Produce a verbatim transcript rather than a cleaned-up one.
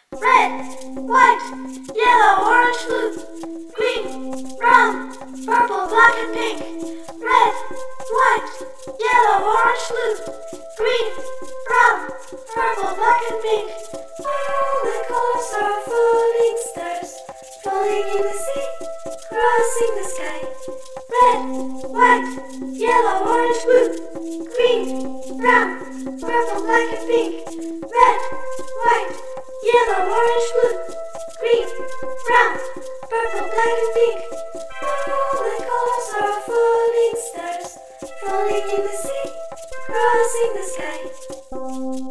Red, white, yellow, orange, blue, green, brown, purple, black and pink. Red, white, yellow, orange, blue, green, brown, purple, black and pink. All the colors are falling stars, falling in the sea, crossing the sky. Red, white, yellow, orange, blue, green, brown, purple, black and pink. Red, white, yellow, orange, blue, green, brown, purple, black and pink. All the colors are falling stars, falling in the sea, crossing the sky.